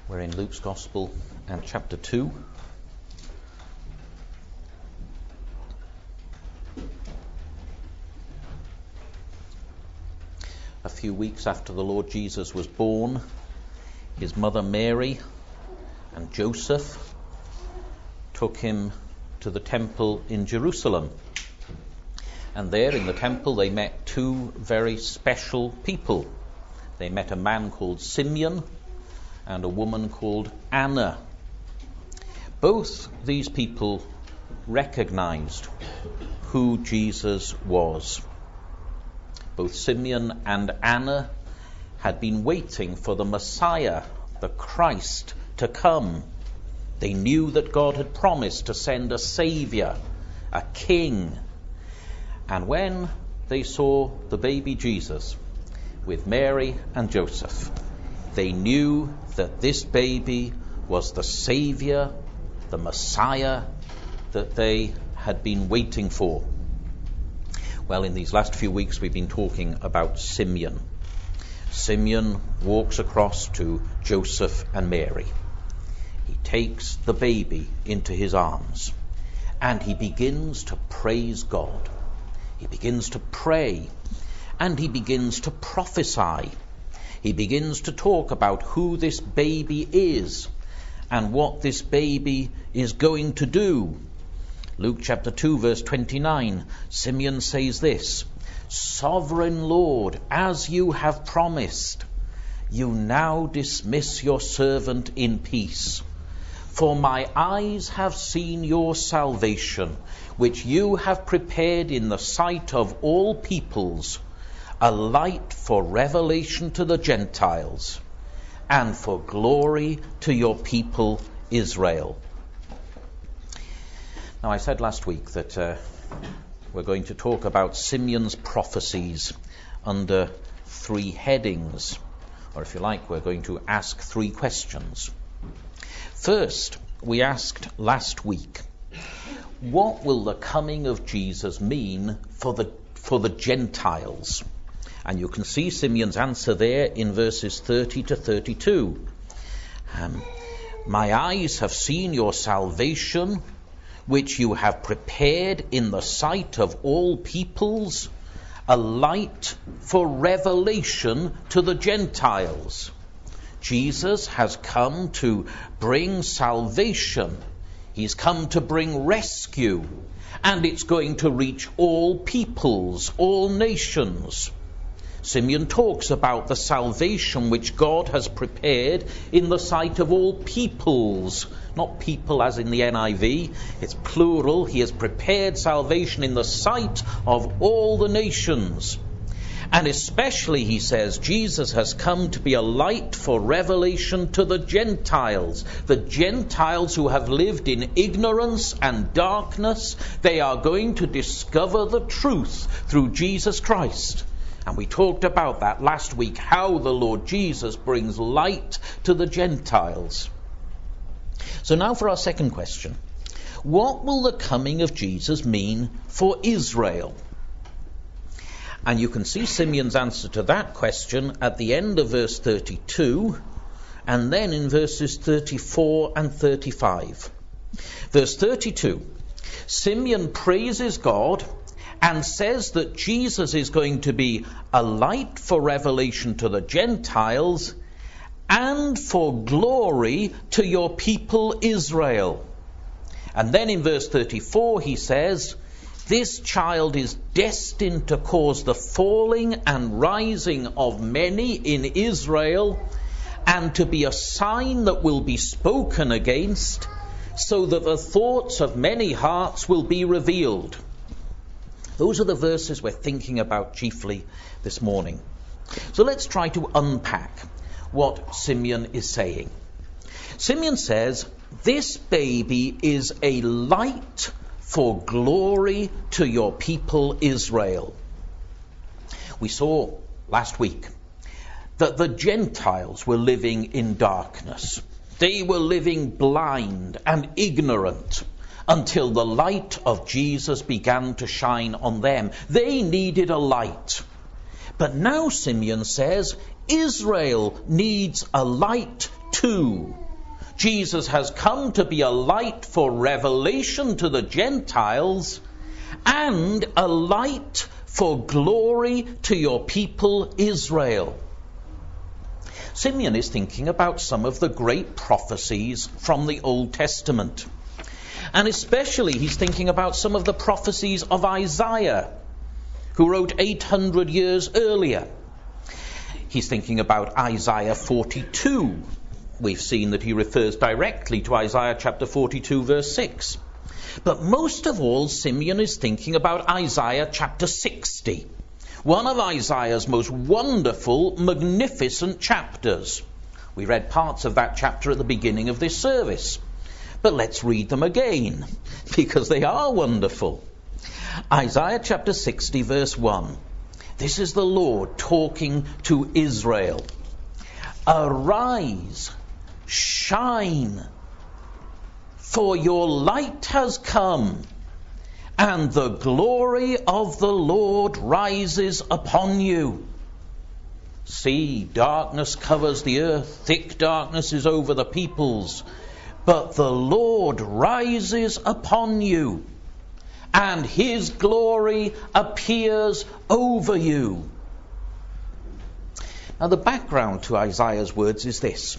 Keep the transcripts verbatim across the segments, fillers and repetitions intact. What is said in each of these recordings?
We're in Luke's Gospel and chapter two. A few weeks after the Lord Jesus was born, his mother Mary and Joseph took him to the temple in Jerusalem. And there in the temple they met two very special people. They met a man called Simeon and a woman called Anna. Both these people recognized who Jesus was. Both Simeon and Anna had been waiting for the Messiah, the Christ, to come. They knew that God had promised to send a Savior, a King. And when they saw the baby Jesus with Mary and Joseph, they knew that this baby was the Savior, the Messiah that they had been waiting for. Well, in these last few weeks we've been talking about Simeon. Simeon walks across to Joseph and Mary. He takes the baby into his arms and he begins to praise God. He begins to pray and he begins to prophesy. He begins to talk about who this baby is and what this baby is going to do. Luke chapter two verse twenty-nine, Simeon says this: "Sovereign Lord, as you have promised, you now dismiss your servant in peace. For my eyes have seen your salvation, which you have prepared in the sight of all peoples, a light for revelation to the Gentiles, and for glory to your people Israel." Now, I said last week that uh, we're going to talk about Simeon's prophecies under three headings, or if you like, we're going to ask three questions. First, we asked last week, what will the coming of Jesus mean for the for the Gentiles? And you can see Simeon's answer there in verses thirty to thirty-two. Um, My eyes have seen your salvation, which you have prepared in the sight of all peoples, a light for revelation to the Gentiles. Jesus has come to bring salvation. He's come to bring rescue. And it's going to reach all peoples, all nations. Simeon talks about the salvation which God has prepared in the sight of all peoples. Not people as in the N I V, it's plural. He has prepared salvation in the sight of all the nations. And especially, he says, Jesus has come to be a light for revelation to the Gentiles. The Gentiles who have lived in ignorance and darkness, they are going to discover the truth through Jesus Christ. And we talked about that last week, how the Lord Jesus brings light to the Gentiles. So now for our second question. What will the coming of Jesus mean for Israel? And you can see Simeon's answer to that question at the end of verse thirty-two, and then in verses thirty-four and thirty-five. Verse thirty-two, Simeon praises God and says that Jesus is going to be a light for revelation to the Gentiles and for glory to your people Israel. And then in verse thirty-four he says, this child is destined to cause the falling and rising of many in Israel, and to be a sign that will be spoken against, so that the thoughts of many hearts will be revealed. Those are the verses we're thinking about chiefly this morning. So let's try to unpack what Simeon is saying. Simeon says, this baby is a light for glory to your people Israel. We saw last week that the Gentiles were living in darkness. They were living blind and ignorant until the light of Jesus began to shine on them. They needed a light. But now Simeon says Israel needs a light two. Jesus has come to be a light for revelation to the Gentiles and a light for glory to your people Israel. Simeon is thinking about some of the great prophecies from the Old Testament. And especially he's thinking about some of the prophecies of Isaiah, who wrote eight hundred years earlier. He's thinking about Isaiah forty-two. We've seen that he refers directly to Isaiah chapter forty-two, verse six. But most of all, Simeon is thinking about Isaiah chapter sixty, one of Isaiah's most wonderful, magnificent chapters. We read parts of that chapter at the beginning of this service. But let's read them again, because they are wonderful. Isaiah chapter sixty, verse one. This is the Lord talking to Israel. Arise, shine, for your light has come, and the glory of the Lord rises upon you. See, darkness covers the earth, thick darkness is over the peoples, but the Lord rises upon you, and his glory appears over you. Now, the background to Isaiah's words is this.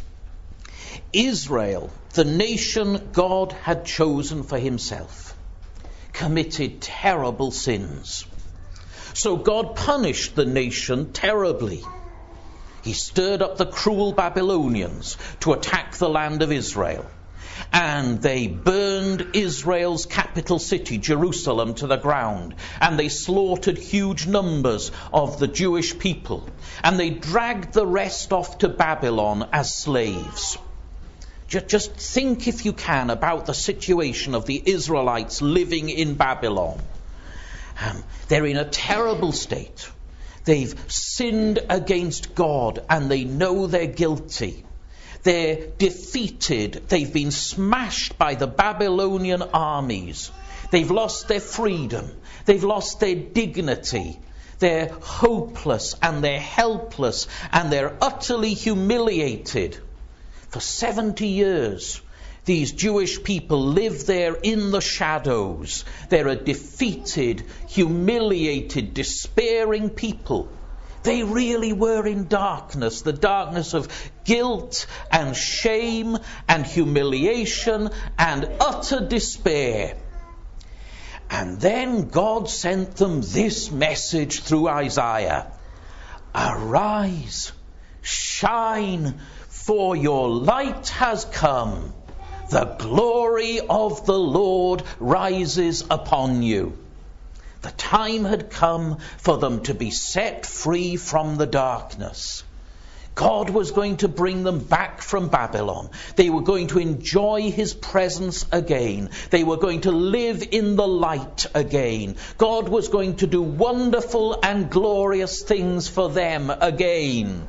Israel, the nation God had chosen for himself, committed terrible sins. So God punished the nation terribly. He stirred up the cruel Babylonians to attack the land of Israel. And they burned Israel's capital city, Jerusalem, to the ground. And they slaughtered huge numbers of the Jewish people. And they dragged the rest off to Babylon as slaves. Just think, if you can, about the situation of the Israelites living in Babylon. Um, they're in a terrible state. They've sinned against God and they know they're guilty. They're defeated. They've been smashed by the Babylonian armies. They've lost their freedom. They've lost their dignity. They're hopeless and they're helpless and they're utterly humiliated. For seventy years, these Jewish people live there in the shadows. They're a defeated, humiliated, despairing people. They really were in darkness, the darkness of guilt and shame and humiliation and utter despair. And then God sent them this message through Isaiah. Arise, shine, for your light has come. The glory of the Lord rises upon you. The time had come for them to be set free from the darkness. God was going to bring them back from Babylon. They were going to enjoy his presence again. They were going to live in the light again. God was going to do wonderful and glorious things for them again.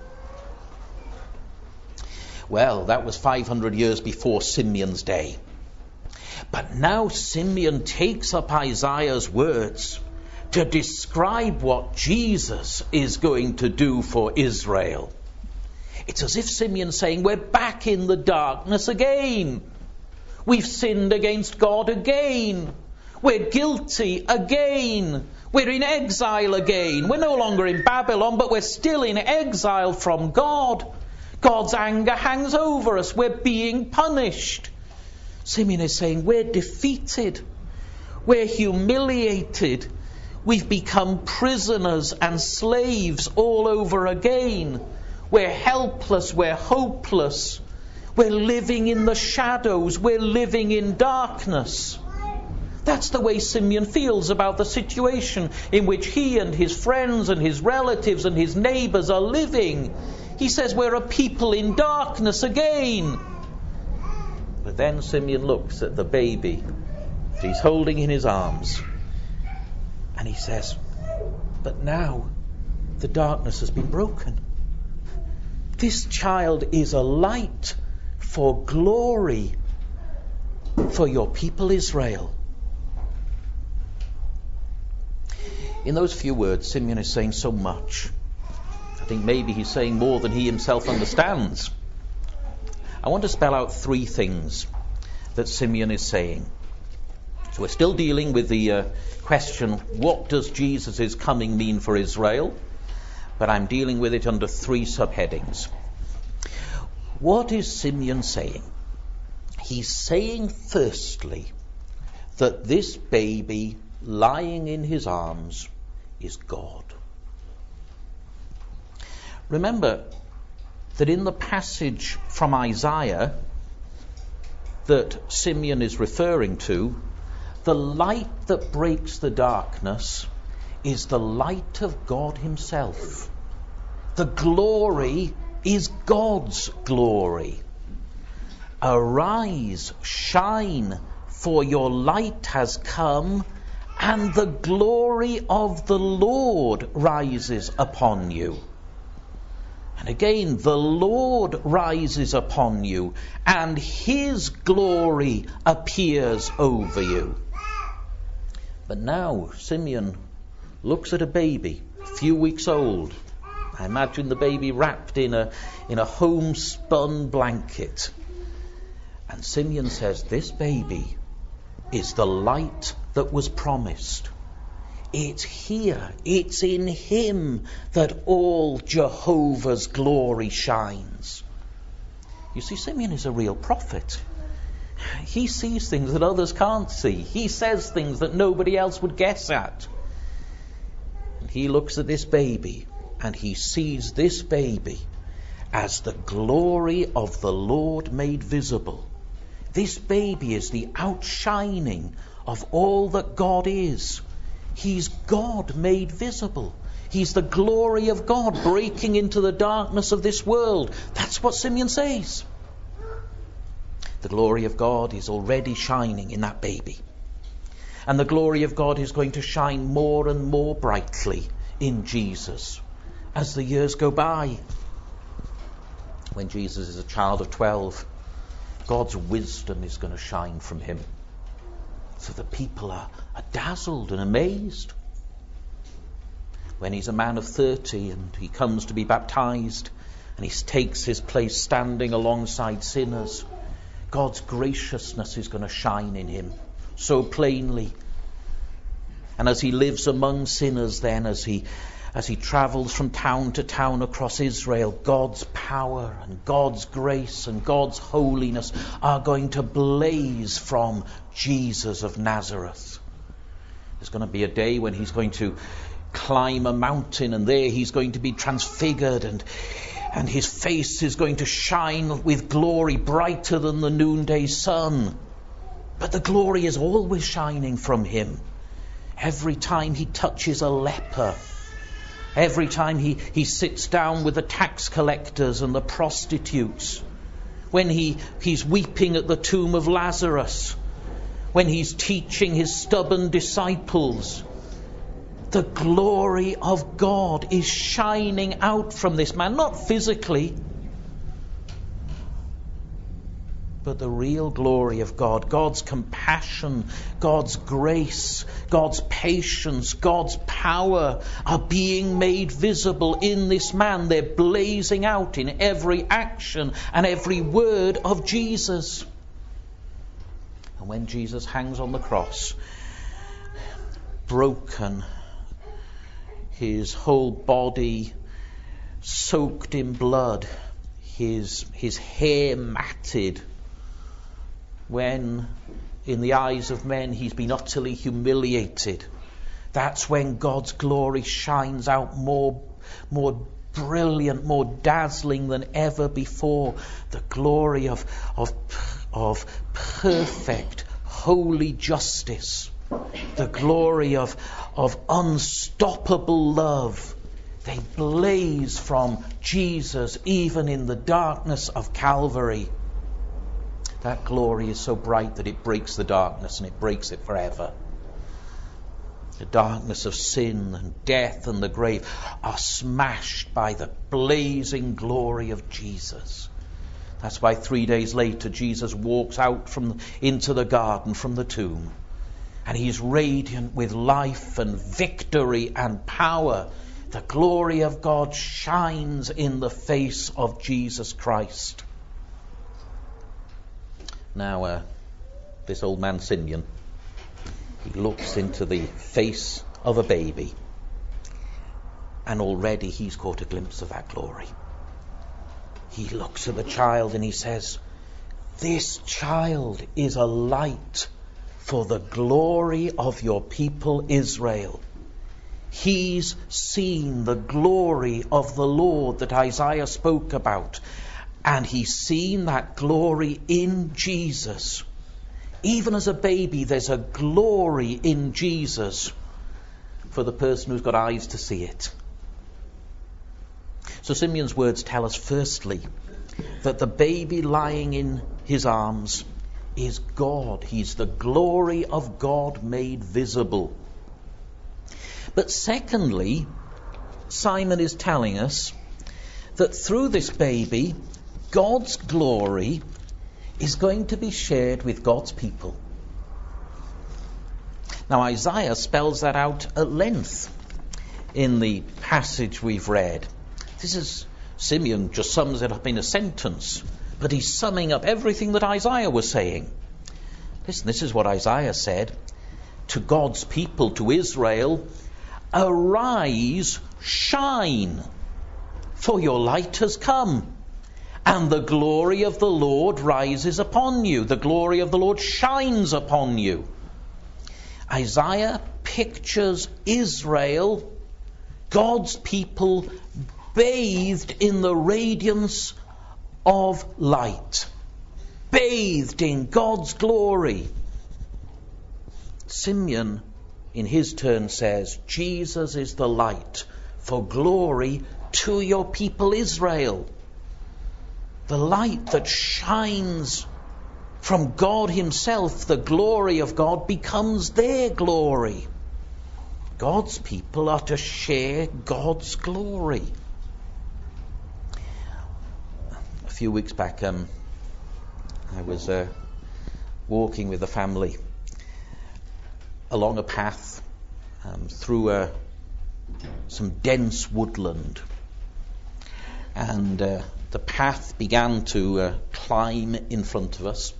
Well, that was five hundred years before Simeon's day. But now Simeon takes up Isaiah's words to describe what Jesus is going to do for Israel. It's as if Simeon's saying, we're back in the darkness again. We've sinned against God again. We're guilty again. We're in exile again. We're no longer in Babylon, but we're still in exile from God. God's anger hangs over us. We're being punished. Simeon is saying, we're defeated. We're humiliated. We've become prisoners and slaves all over again. We're helpless. We're hopeless. We're living in the shadows. We're living in darkness. That's the way Simeon feels about the situation in which he and his friends and his relatives and his neighbours are living. He says we're a people in darkness again. But then Simeon looks at the baby that he's holding in his arms. And he says, but now the darkness has been broken. This child is a light for glory for your people Israel. In those few words, Simeon is saying so much. I think maybe he's saying more than he himself understands. I want to spell out three things that Simeon is saying. So we're still dealing with the uh, question, what does Jesus' coming mean for Israel? But I'm dealing with it under three subheadings. What is Simeon saying? He's saying, firstly, that this baby lying in his arms is God. Remember that in the passage from Isaiah that Simeon is referring to, the light that breaks the darkness is the light of God himself. The glory is God's glory. Arise, shine, for your light has come, and the glory of the Lord rises upon you. And again, the Lord rises upon you, and his glory appears over you. But now Simeon looks at a baby, a few weeks old. I imagine the baby wrapped in a in a homespun blanket. And Simeon says, this baby is the light that was promised. It's here, it's in him that all Jehovah's glory shines. You see, Simeon is a real prophet. He sees things that others can't see. He says things that nobody else would guess at. And he looks at this baby, and he sees this baby as the glory of the Lord made visible. This baby is the outshining of all that God is. He's God made visible. He's the glory of God breaking into the darkness of this world. That's what Simeon says. The glory of God is already shining in that baby. And the glory of God is going to shine more and more brightly in Jesus as the years go by. When Jesus is a child of twelve, God's wisdom is going to shine from him. So the people are, are dazzled and amazed. When he's a man of thirty and he comes to be baptized and he takes his place standing alongside sinners, God's graciousness is going to shine in him so plainly. And as he lives among sinners then, as he as he travels from town to town across Israel, God's power and God's grace and God's holiness are going to blaze from Jesus of Nazareth. There's going to be a day when he's going to climb a mountain, and there he's going to be transfigured, and and his face is going to shine with glory brighter than the noonday sun. But the glory is always shining from him. Every time he touches a leper, every time he, he sits down with the tax collectors and the prostitutes, when he, he's weeping at the tomb of Lazarus, when he's teaching his stubborn disciples, the glory of God is shining out from this man, not physically, but the real glory of God, God's compassion, God's grace, God's patience, God's power are being made visible in this man. They're blazing out in every action and every word of Jesus. And when Jesus hangs on the cross, broken, his whole body soaked in blood, his his hair matted, when in the eyes of men he's been utterly humiliated, that's when God's glory shines out more, more brilliant, more dazzling than ever before. The glory of, of, of perfect, holy justice. The glory of, of unstoppable love. They blaze from Jesus even in the darkness of Calvary. That glory is so bright that it breaks the darkness, and it breaks it forever. The darkness of sin and death and the grave are smashed by the blazing glory of Jesus. That's why three days later Jesus walks out from into the garden from the tomb, and he's radiant with life and victory and power. The glory of God shines in the face of Jesus Christ. Now, uh, this old man Simeon, he looks into the face of a baby, and already he's caught a glimpse of that glory. He looks at the child and he says, "This child is a light for the glory of your people Israel." He's seen the glory of the Lord that Isaiah spoke about, and he's seen that glory in Jesus. Even as a baby, there's a glory in Jesus for the person who's got eyes to see it. So Simeon's words tell us, firstly, that the baby lying in his arms is God. He's the glory of God made visible. But secondly, Simon is telling us that through this baby, God's glory is going to be shared with God's people. Now, Isaiah spells that out at length in the passage we've read. This is, Simeon just sums it up in a sentence, but he's summing up everything that Isaiah was saying. Listen, this is what Isaiah said to God's people, to Israel: "Arise, shine, for your light has come, and the glory of the Lord rises upon you." The glory of the Lord shines upon you. Isaiah pictures Israel, God's people, bathed in the radiance of light, bathed in God's glory. Simeon, in his turn, says, Jesus is the light for glory to your people Israel. The light that shines from God himself, the glory of God, becomes their glory. God's people are to share God's glory. A few weeks back, um, I was uh, walking with the family along a path um, through uh, some dense woodland. And uh, the path began to uh, climb in front of us.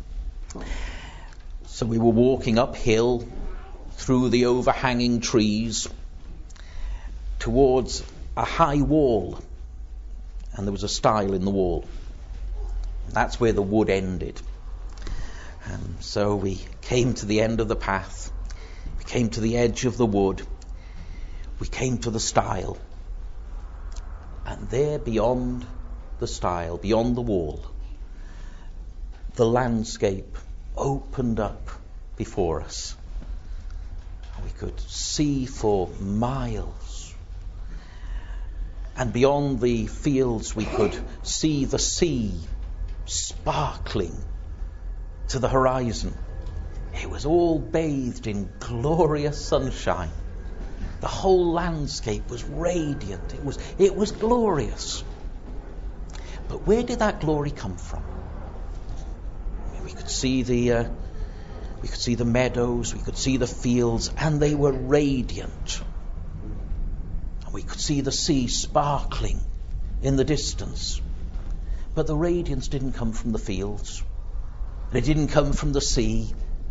So we were walking uphill through the overhanging trees towards a high wall, and there was a stile in the wall. That's where the wood ended. And so we came to the end of the path. We came to the edge of the wood. We came to the stile. And there beyond the stile, beyond the wall, the landscape opened up before us. We could see for miles. And beyond the fields we could see the sea sparkling to the horizon. It was all bathed in glorious sunshine. The whole landscape was radiant. It was, it was glorious. But where did that glory come from? We could see the uh, we could see the meadows, we could see the fields, and they were radiant. And we could see the sea sparkling in the distance. But the radiance didn't come from the fields. It didn't come from the sea.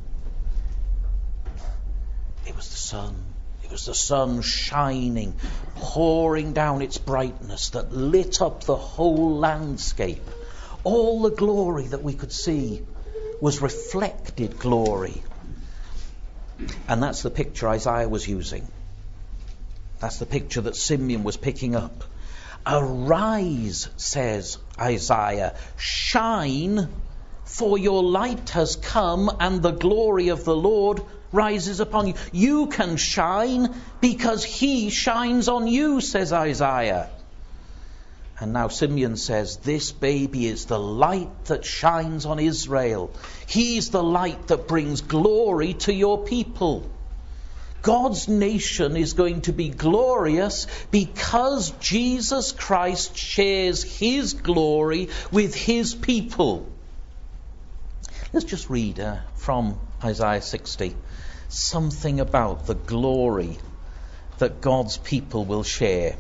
It was the sun. It was the sun shining, pouring down its brightness that lit up the whole landscape. All the glory that we could see was reflected glory. And that's the picture Isaiah was using. That's the picture that Simeon was picking up. Arise, says Isaiah, shine, for your light has come and the glory of the Lord rises upon you. You can shine because he shines on you, says Isaiah. And now Simeon says, this baby is the light that shines on Israel. He's the light that brings glory to your people. God's nation is going to be glorious because Jesus Christ shares his glory with his people. Let's just read uh, from Isaiah sixty something about the glory that God's people will share.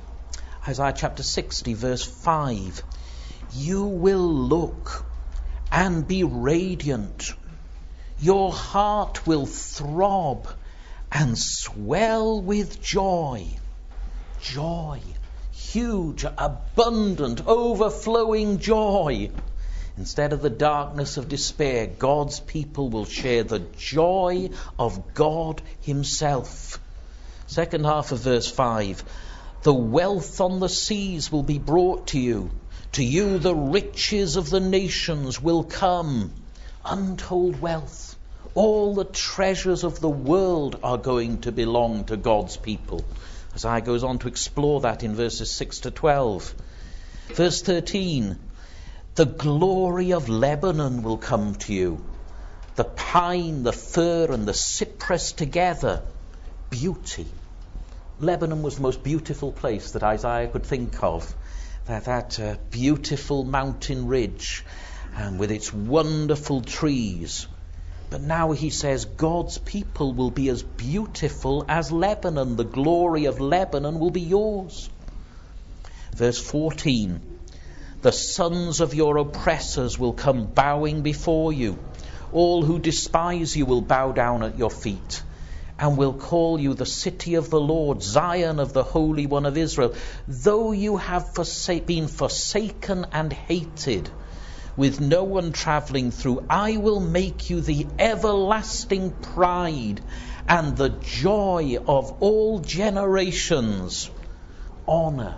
Isaiah chapter sixty, verse five. You will look and be radiant. Your heart will throb and swell with joy. Joy. Huge, abundant, overflowing joy. Instead of the darkness of despair, God's people will share the joy of God himself. Second half of verse five. The wealth on the seas will be brought to you. To you the riches of the nations will come. Untold wealth. All the treasures of the world are going to belong to God's people. Isaiah goes on to explore that in verses six to twelve. Verse thirteen. The glory of Lebanon will come to you. The pine, the fir, and the cypress together. Beauty. Lebanon was the most beautiful place that Isaiah could think of. That, that uh, beautiful mountain ridge, and with its wonderful trees. But now he says God's people will be as beautiful as Lebanon. The glory of Lebanon will be yours. Verse fourteen. The sons of your oppressors will come bowing before you. All who despise you will bow down at your feet, and will call you the city of the Lord, Zion of the Holy One of Israel. Though you have forsa- been forsaken and hated, with no one travelling through, I will make you the everlasting pride and the joy of all generations. Honour.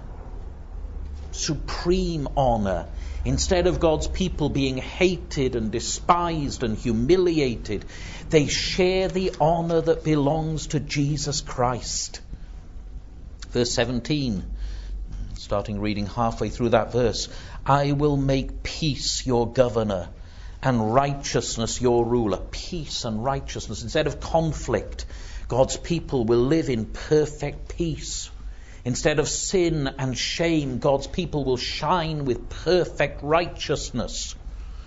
Supreme honour. Instead of God's people being hated and despised and humiliated, they share the honour that belongs to Jesus Christ. Verse seventeen, starting reading halfway through that verse. I will make peace your governor and righteousness your ruler. Peace and righteousness. Instead of conflict, God's people will live in perfect peace. Instead of sin and shame, God's people will shine with perfect righteousness.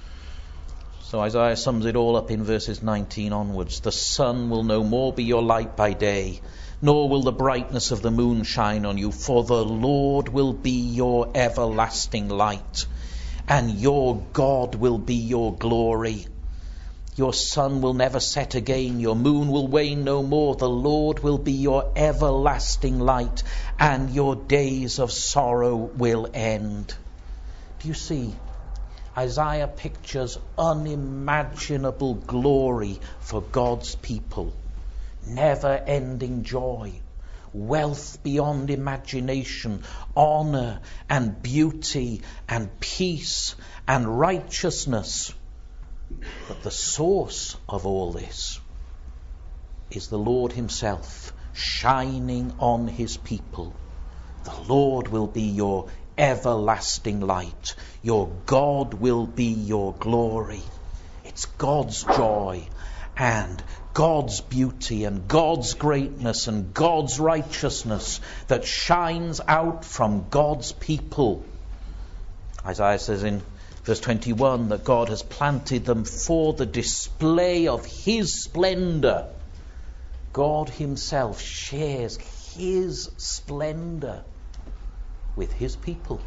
So Isaiah sums it all up in verses nineteen onwards. The sun will no more be your light by day, nor will the brightness of the moon shine on you, for the Lord will be your everlasting light, and your God will be your glory. Your sun will never set again, your moon will wane no more. The Lord will be your everlasting light, and your days of sorrow will end. Do you see? Isaiah pictures unimaginable glory for God's people. Never-ending joy, wealth beyond imagination, honour and beauty and peace and righteousness. But the source of all this is the Lord himself shining on his people. The Lord will be your everlasting light. Your God will be your glory. It's God's joy and God's beauty and God's greatness and God's righteousness that shines out from God's people. Isaiah says in verse twenty-one that God has planted them for the display of his splendour. God himself shares his splendour with his people.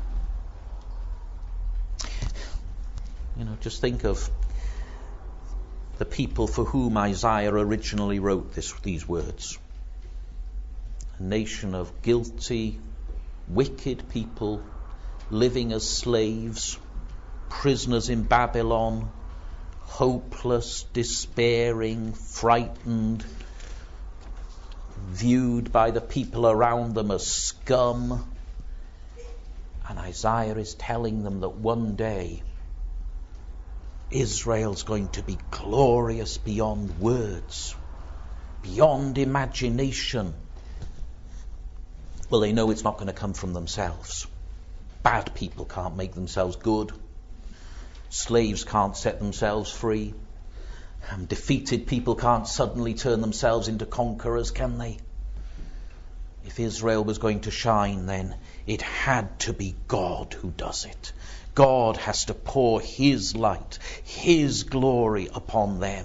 You know, just think of the people for whom Isaiah originally wrote this, these words. A nation of guilty, wicked people living as slaves, prisoners in Babylon, hopeless, despairing, frightened, viewed by the people around them as scum. And Isaiah is telling them that one day Israel's going to be glorious beyond words, beyond imagination. Well, they know it's not going to come from themselves. Bad people can't make themselves good. Slaves can't set themselves free. And defeated people can't suddenly turn themselves into conquerors, can they? If Israel was going to shine, then it had to be God who does it. God has to pour his light, his glory upon them.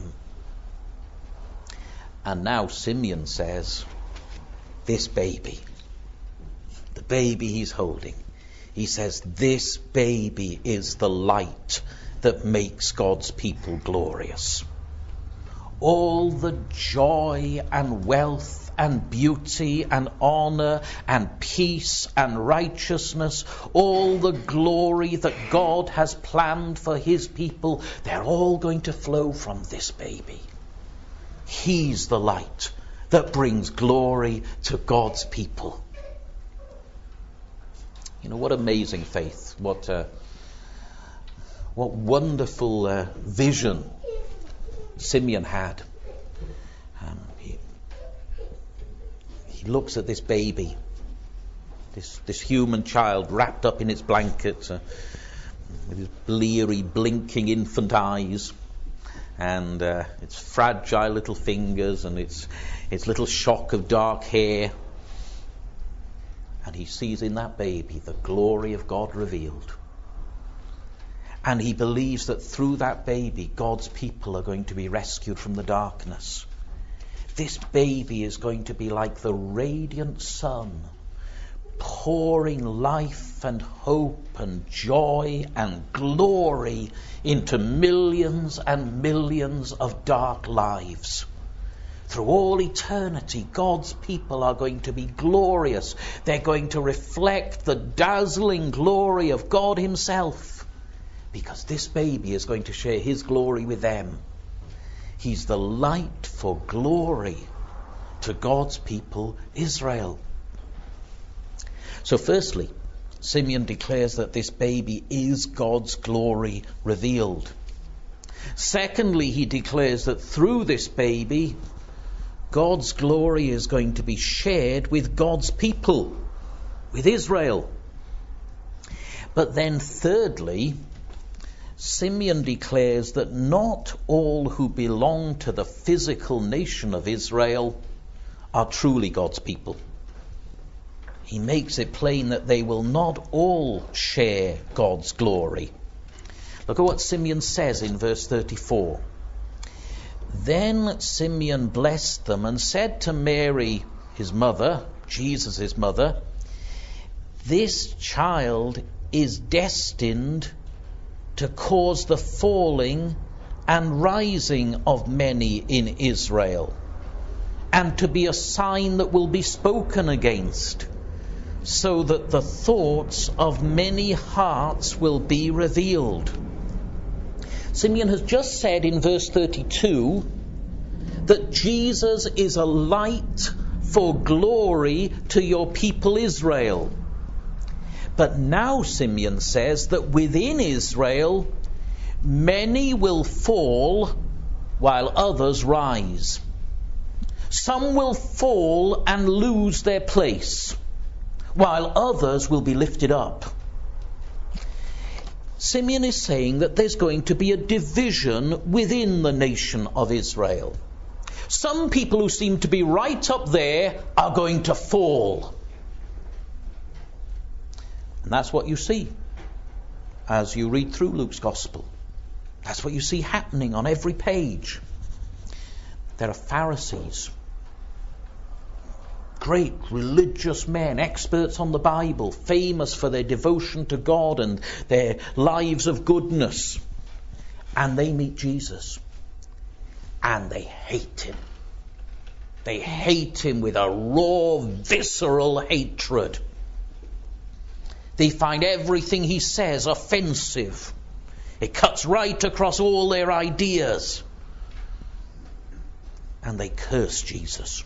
And now Simeon says, this baby, the baby he's holding, he says, this baby is the light that makes God's people glorious. All the joy and wealth and beauty and honor and peace and righteousness, all the glory that God has planned for his people, they're all going to flow from this baby. He's the light that brings glory to God's people. You know, what amazing faith, what uh, what wonderful uh, vision Simeon had. Um, he, he looks at this baby, this this human child wrapped up in its blanket, uh, with his bleary, blinking infant eyes, and uh, its fragile little fingers, and its its little shock of dark hair. And he sees in that baby the glory of God revealed. And he believes that through that baby, God's people are going to be rescued from the darkness. This baby is going to be like the radiant sun, pouring life and hope and joy and glory into millions and millions of dark lives. Through all eternity, God's people are going to be glorious. They're going to reflect the dazzling glory of God himself, because this baby is going to share his glory with them. He's the light for glory to God's people, Israel. So firstly, Simeon declares that this baby is God's glory revealed. Secondly, he declares that through this baby, God's glory is going to be shared with God's people, with Israel. But then thirdly, Simeon declares that not all who belong to the physical nation of Israel are truly God's people. He makes it plain that they will not all share God's glory. Look at what Simeon says in verse thirty-four. Then Simeon blessed them and said to Mary, his mother, Jesus' mother, "This child is destined to cause the falling and rising of many in Israel, and to be a sign that will be spoken against, so that the thoughts of many hearts will be revealed." Simeon has just said in verse thirty-two that Jesus is a light for glory to your people Israel. But now Simeon says that within Israel many will fall while others rise. Some will fall and lose their place, while others will be lifted up. Simeon is saying that there's going to be a division within the nation of Israel. Some people who seem to be right up there are going to fall. And that's what you see as you read through Luke's Gospel. That's what you see happening on every page. There are Pharisees, great religious men, experts on the Bible, famous for their devotion to God and their lives of goodness. And they meet Jesus. And they hate him. They hate him with a raw, visceral hatred. They find everything he says offensive. It cuts right across all their ideas. And they curse Jesus.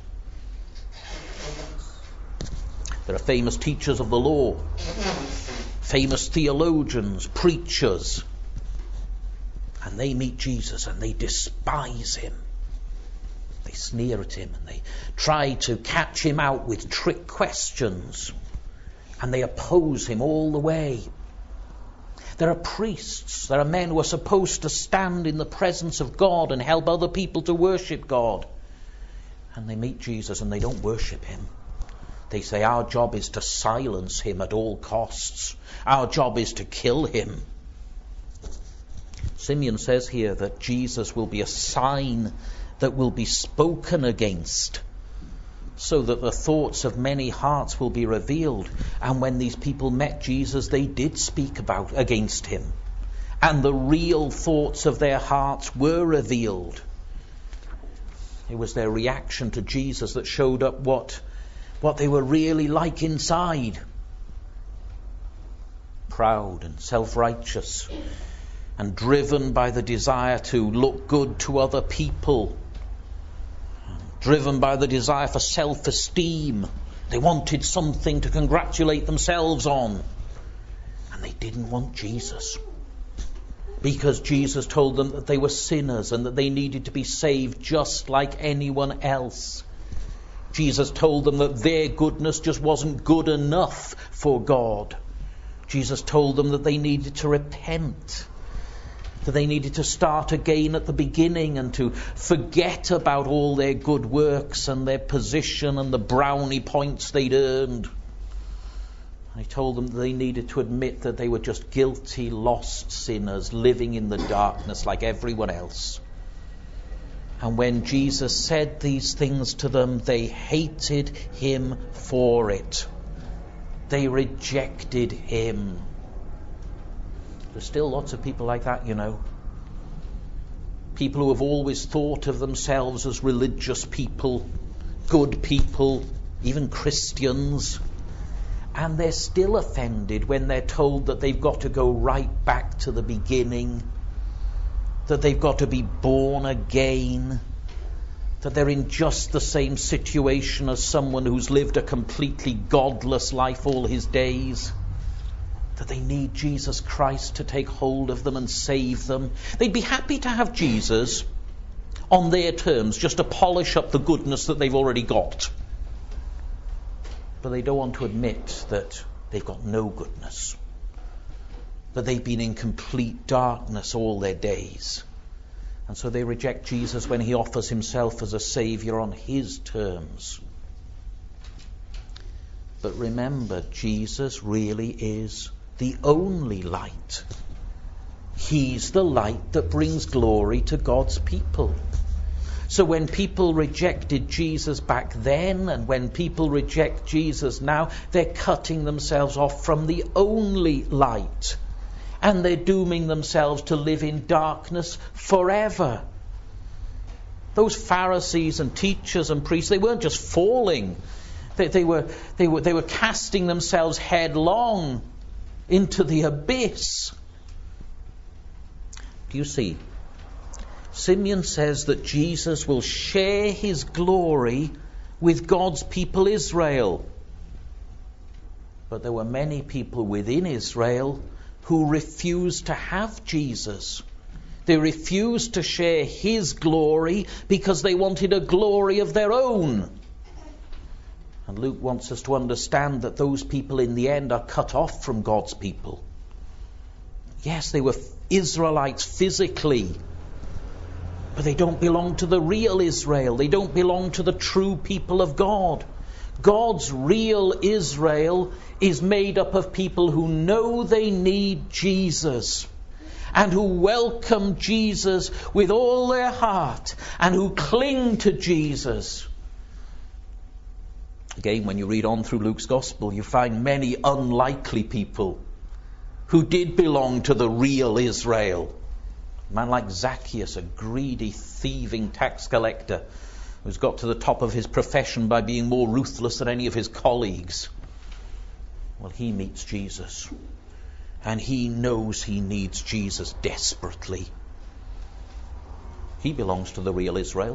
There are famous teachers of the law, famous theologians, preachers, and they meet Jesus and they despise him. They sneer at him and they try to catch him out with trick questions, and they oppose him all the way. There are priests, there are men who are supposed to stand in the presence of God and help other people to worship God, and they meet Jesus and they don't worship him. They say, our job is to silence him at all costs. Our job is to kill him. Simeon says here that Jesus will be a sign that will be spoken against, so that the thoughts of many hearts will be revealed. And when these people met Jesus, they did speak about against him. and the real thoughts of their hearts were revealed. It was their reaction to Jesus that showed up what, what they were really like inside. Proud and self-righteous and driven by the desire to look good to other people. Driven by the desire for self-esteem. They wanted something to congratulate themselves on. And they didn't want Jesus. Because Jesus told them that they were sinners and that they needed to be saved just like anyone else. Jesus told them that their goodness just wasn't good enough for God. Jesus told them that they needed to repent. That they needed to start again at the beginning and to forget about all their good works and their position and the brownie points they'd earned. He told them that they needed to admit that they were just guilty, lost sinners living in the darkness like everyone else. And when Jesus said these things to them, they hated him for it. They rejected him. There's still lots of people like that, you know. People who have always thought of themselves as religious people, good people, even Christians. And they're still offended when they're told that they've got to go right back to the beginning, that they've got to be born again, that they're in just the same situation as someone who's lived a completely godless life all his days, that they need Jesus Christ to take hold of them and save them. They'd be happy to have Jesus on their terms, just to polish up the goodness that they've already got. But they don't want to admit that they've got no goodness, that they've been in complete darkness all their days. And so they reject Jesus when he offers himself as a saviour on his terms. But remember, Jesus really is the only light. He's the light that brings glory to God's people. So when people rejected Jesus back then, and when people reject Jesus now, they're cutting themselves off from the only light. And they're dooming themselves to live in darkness forever. Those Pharisees and teachers and priests, they weren't just falling. They, they were, they were, they were casting themselves headlong into the abyss. Do you see? Simeon says that Jesus will share his glory with God's people Israel. But there were many people within Israel who refused to have Jesus. They refused to share his glory because they wanted a glory of their own. And Luke wants us to understand that those people in the end are cut off from God's people. Yes, they were Israelites physically, but they don't belong to the real Israel. They don't belong to the true people of God. God's real Israel is made up of people who know they need Jesus and who welcome Jesus with all their heart and who cling to Jesus. Again, when you read on through Luke's Gospel, you find many unlikely people who did belong to the real Israel. A man like Zacchaeus, a greedy, thieving tax collector who's got to the top of his profession by being more ruthless than any of his colleagues. Well, he meets Jesus. And he knows he needs Jesus desperately. He belongs to the real Israel.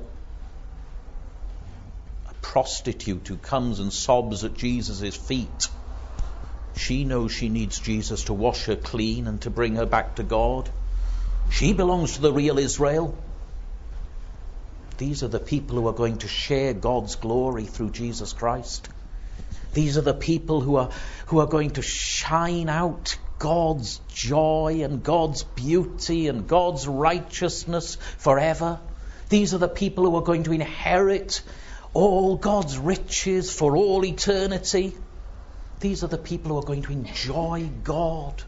A prostitute who comes and sobs at Jesus' feet. She knows she needs Jesus to wash her clean and to bring her back to God. She belongs to the real Israel. These are the people who are going to share God's glory through Jesus Christ. These are the people who are who are going to shine out God's joy and God's beauty and God's righteousness forever. These are the people who are going to inherit all God's riches for all eternity. These are the people who are going to enjoy God.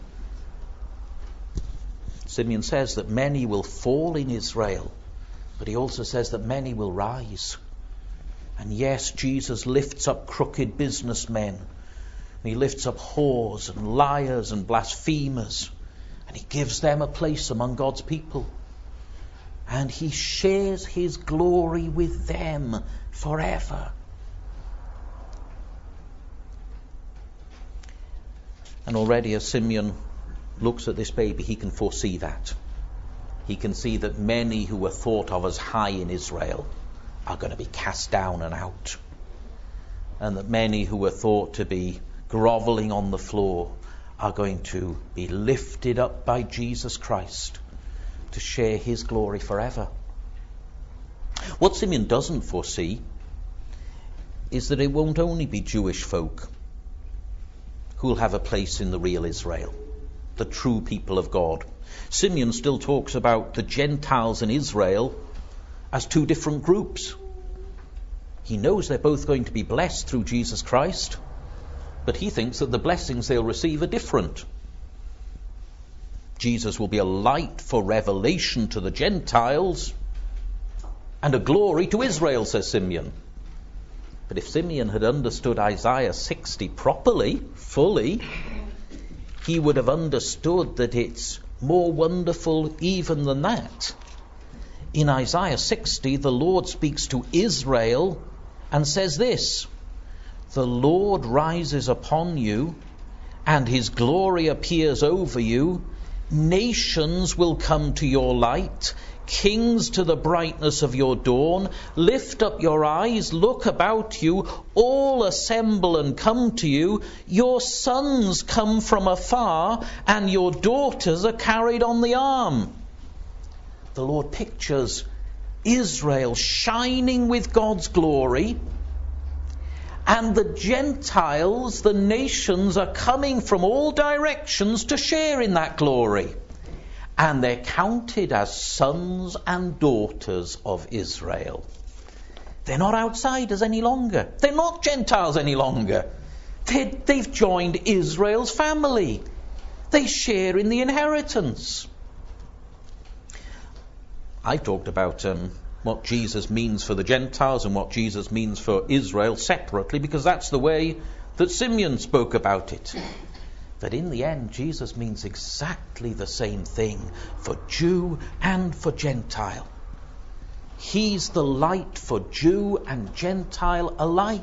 Simeon says that many will fall in Israel, but he also says that many will rise. And yes, Jesus lifts up crooked businessmen. He lifts up whores and liars and blasphemers. And he gives them a place among God's people. And he shares his glory with them forever. And already as Simeon looks at this baby, he can foresee that. He can see that many who were thought of as high in Israel are going to be cast down and out. And that many who were thought to be groveling on the floor are going to be lifted up by Jesus Christ to share his glory forever. What Simeon doesn't foresee is that it won't only be Jewish folk who'll have a place in the real Israel, the true people of God. Simeon still talks about the Gentiles and Israel as two different groups. He knows they're both going to be blessed through Jesus Christ, but he thinks that the blessings they'll receive are different. Jesus will be a light for revelation to the Gentiles and a glory to Israel, says Simeon. But if Simeon had understood Isaiah sixty properly, fully, he would have understood that it's more wonderful even than that. In Isaiah sixty, the Lord speaks to Israel and says this: the Lord rises upon you, and his glory appears over you. Nations will come to your light, kings to the brightness of your dawn. Lift up your eyes, look about you, all assemble and come to you. Your sons come from afar, and your daughters are carried on the arm. The Lord pictures Israel shining with God's glory, and the Gentiles, the nations, are coming from all directions to share in that glory. And they're counted as sons and daughters of Israel. They're not outsiders any longer. They're not Gentiles any longer. They're, they've joined Israel's family. They share in the inheritance. I talked about um, what Jesus means for the Gentiles and what Jesus means for Israel separately, because that's the way that Simeon spoke about it. But in the end, Jesus means exactly the same thing for Jew and for Gentile. He's the light for Jew and Gentile alike.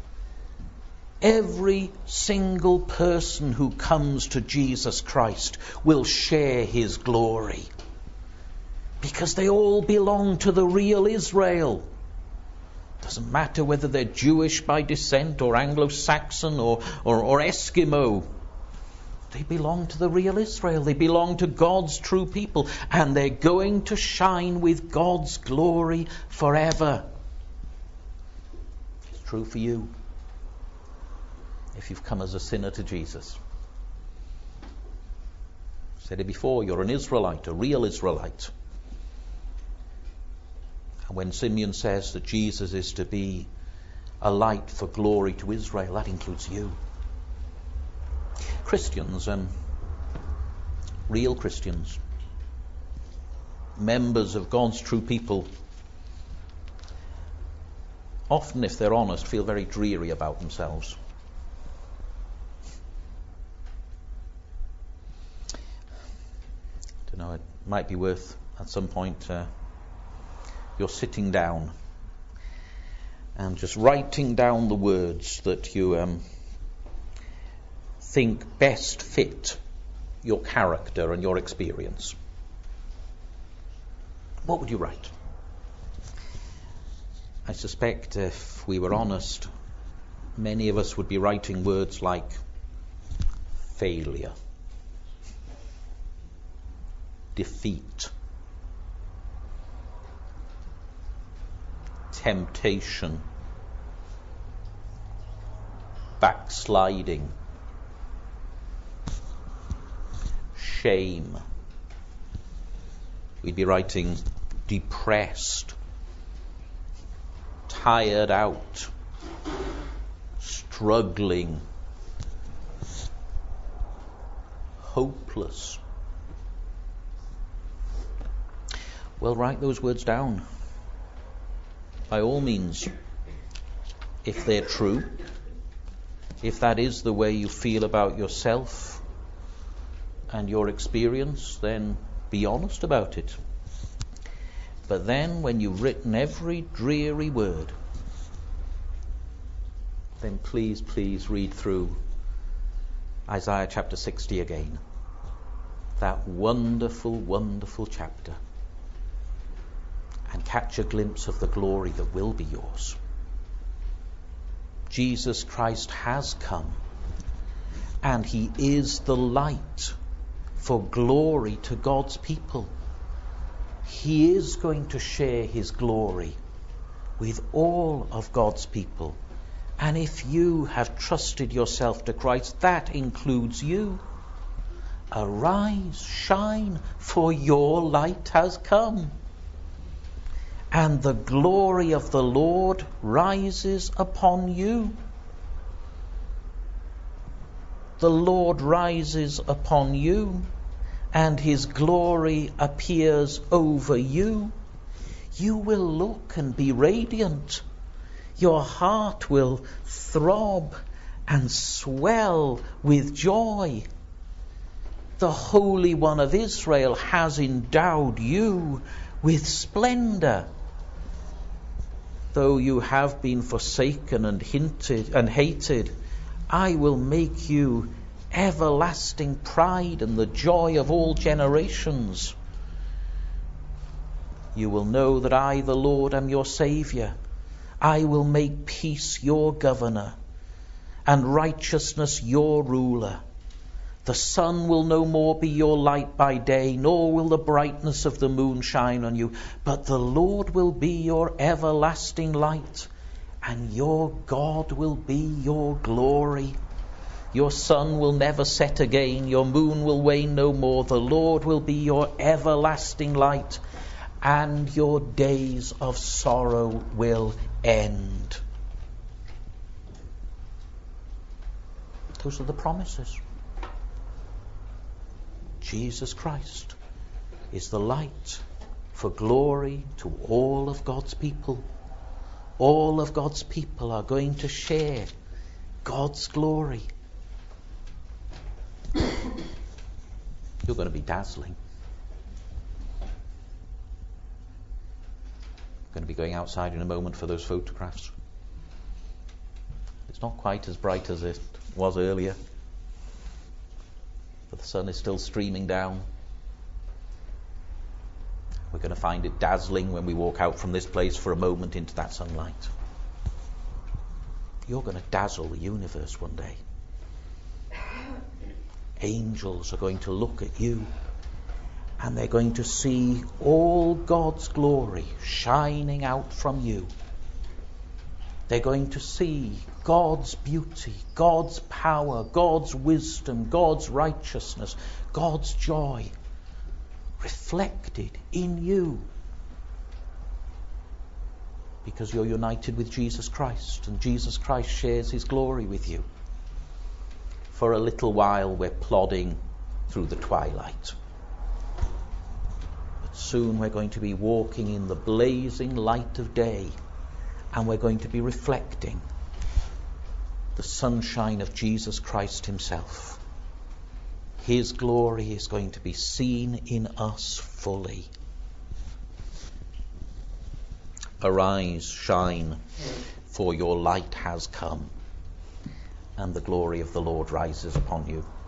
Every single person who comes to Jesus Christ will share his glory, because they all belong to the real Israel. Doesn't matter whether they're Jewish by descent or Anglo-Saxon or, or, or Eskimo. They belong to the real Israel. They belong to God's true people. And they're going to shine with God's glory forever. It's true for you if you've come as a sinner to Jesus. I've said it before, you're an Israelite, a real Israelite. And when Simeon says that Jesus is to be a light for glory to Israel, that includes you. Christians, um, real Christians, members of God's true people, often, if they're honest, feel very dreary about themselves. I don't know, it might be worth at some point uh, you're sitting down and just writing down the words that you um, think best fit your character and your experience. What would you write? I suspect if we were honest, many of us would be writing words like failure, defeat, temptation, backsliding, shame. We'd be writing depressed, tired out, struggling, hopeless. Well, write those words down. By all means, if they're true, if that is the way you feel about yourself, and your experience, then be honest about it. But then when you've written every dreary word, then please, please read through Isaiah chapter sixty again. That wonderful, wonderful chapter. And catch a glimpse of the glory that will be yours. Jesus Christ has come, and he is the light for glory to God's people. He is going to share his glory with all of God's people. And if you have trusted yourself to Christ, that includes you. Arise, shine, for your light has come. And the glory of the Lord rises upon you. The Lord rises upon you, and his glory appears over you. You will look and be radiant. Your heart will throb and swell with joy. The Holy One of Israel has endowed you with splendor. Though you have been forsaken and hinted and hated, I will make you everlasting pride and the joy of all generations. You will know that I, the Lord, am your Saviour. I will make peace your governor, and righteousness your ruler. The sun will no more be your light by day, nor will the brightness of the moon shine on you. But the Lord will be your everlasting light, and your God will be your glory. Your sun will never set again, your moon will wane no more. The Lord will be your everlasting light, and your days of sorrow will end. Those are the promises. Jesus Christ is the light for glory to all of God's people. All of God's people are going to share God's glory. You're going to be dazzling. I'm going to be going outside in a moment for those photographs. It's not quite as bright as it was earlier, but the sun is still streaming down. We're going to find it dazzling when we walk out from this place for a moment into that sunlight. You're going to dazzle the universe one day. Angels are going to look at you, and they're going to see all God's glory shining out from you. They're going to see God's beauty, God's power, God's wisdom, God's righteousness, God's joy reflected in you. Because you're united with Jesus Christ, and Jesus Christ shares his glory with you. For a little while we're plodding through the twilight. But soon we're going to be walking in the blazing light of day, and we're going to be reflecting the sunshine of Jesus Christ himself. His glory is going to be seen in us fully. Arise, shine, for your light has come, and the glory of the Lord rises upon you.